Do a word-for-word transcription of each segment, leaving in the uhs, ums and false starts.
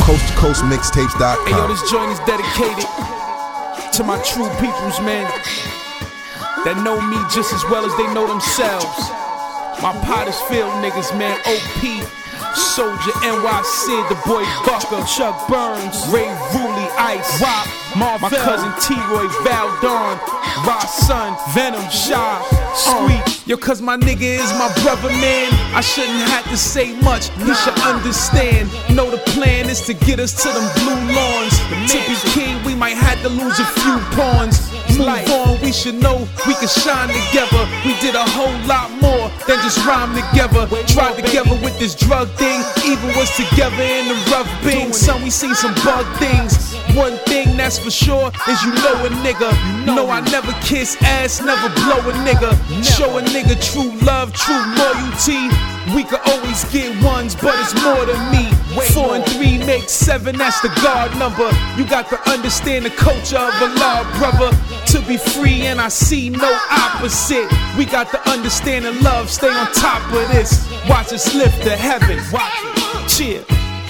coast to coast mixtapes dot com. Hey yo, this joint is dedicated to my true peoples, man, that know me just as well as they know themselves. My Pottersfield niggas, man, O P, Soldier, N Y C, the boy Bucker, Chuck Burns, Ray Ruley, Ice, Rock, Marvell, my cousin T-Roy, Val Dawn, Ross Son, Venom, Shy, Sweet. Uh, yo, cause my nigga is my brother, man. I shouldn't have to say much, he nah. should understand. Know the plan is to get us to them blue lawns. To be king, we might have to lose a few pawns. Move on, we should know we can shine together. We did a whole lot more than just rhyme together. Tried together with this drug thing, even was together in the rough being. Son, we seen some bug things. One thing that's for sure is you know a nigga. No, I never kiss ass, never blow a nigga. Show a nigga true love, true loyalty. We could always get ones, but it's more than me. Four and three make seven, that's the guard number. You got to understand the culture of a law, brother. To be free and I see no opposite. We got to understand and love, stay on top of this. Watch us lift to heaven, watch it, cheer.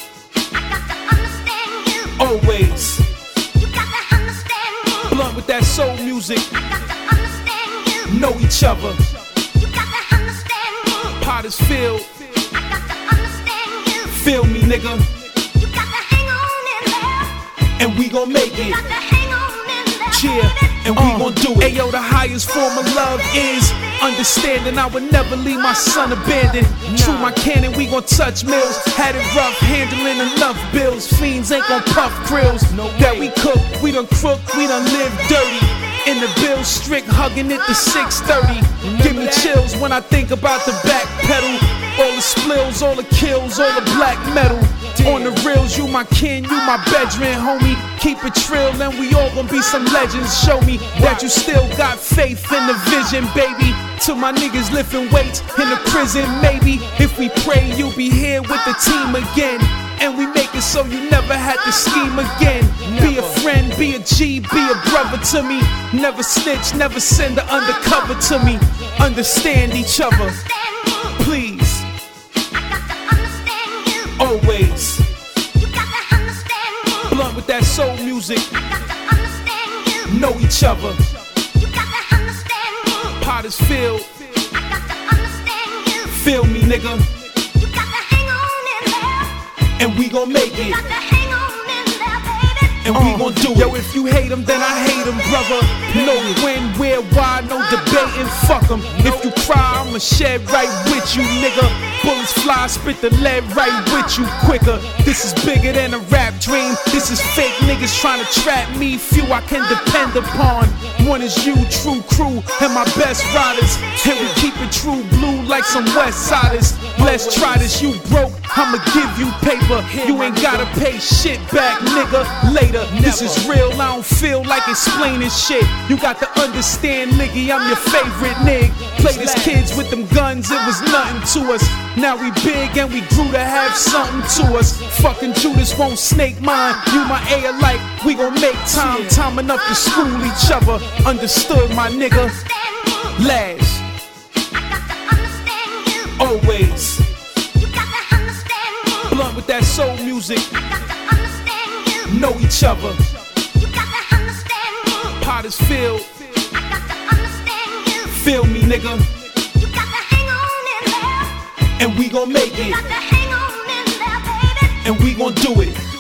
Always. You got to understand me. Blunt with that soul music. I got to understand you. Know each other. You got to understand me. Pottersfield. I got to understand you. Feel me, nigga. You got to hang on in there. And we gon' make You it. got to hang on in there. Cheer. And we Uh. gon' do it. Ayo, the highest form of love is understanding. I would never leave my son abandoned. True, my cannon, we gon' touch mills. Had it rough, handling enough bills. Fiends ain't gon' puff grills. That we cook, we done crook, we done live dirty. In the bill strict, hugging it to six thirty. Give me chills when I think about the back pedal. All the splills, all the kills, all the black metal. On the reels, you my kin, you my bedroom, homie. Keep it trill and we all gon' be some legends. Show me that you still got faith in the vision, baby. To my niggas lifting weights in the prison, maybe. If we pray, you'll be here with the team again. And we make it so you never had to scheme again. Be a friend, be a G, be a brother to me. Never snitch, never send the undercover to me. Understand each other, please. Always. You got to understand me. Blunt with that soul music. I got to understand you. Know each other. You got to understand me. Pottersfield. I got to understand you. Feel me, nigga. You got to hang on in there. And we gon' make You it. got to hang on in there, baby. And we gon' do it. Yo, if you hate him, then I hate him, brother. No when, where, why, no debating, fuck him. If you cry, I'ma shed right with you, nigga. Bullets fly, spit the lead right with you quicker. This is bigger than a rap dream. This is fake niggas trying to trap me. Few I can depend upon. One is you, true crew, and my best riders. And we keep it true blue like some West Siders. Let's try this, you broke, I'ma give you paper. You ain't gotta pay shit back, nigga, later. This is real, I don't feel like explaining shit. You got to understand, nigga, I'm your favorite nig. Played as kids with them guns, it was nothing to us. Now we big and we grew to have something to us. Fucking Judas won't snake mine. You my A alike, we gon' make time. Time enough to school each other. Understood, my nigga. Lash. Always. You got to understand me. Blunt with that soul music. I got to understand you. Know each other. You got to understand me. Pottersfield. I got to understand you. Feel me, nigga. You got to hang on in there. And we gon' make You it. got to hang on in there, baby. And we gon' do it.